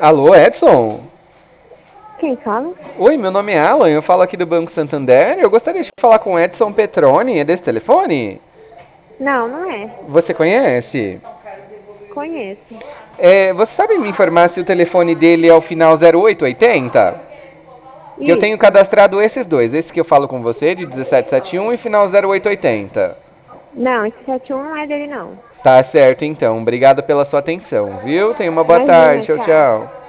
Alô, Edson? Quem fala? Oi, meu nome é Alan, eu falo aqui do Banco Santander. Eu gostaria de falar com o Edson Petroni, é desse telefone? Não, não é. Você conhece? Conheço. Você sabe me informar se o telefone dele é o final 0880? Que eu tenho Isso. cadastrado esses dois, esse que eu falo com você, de 1771 e final 0880. Não, esse 71 não é dele, não. Tá certo então, obrigado pela sua atenção, viu? Tenha uma boa tarde, Imagina, tchau, tchau. tchau.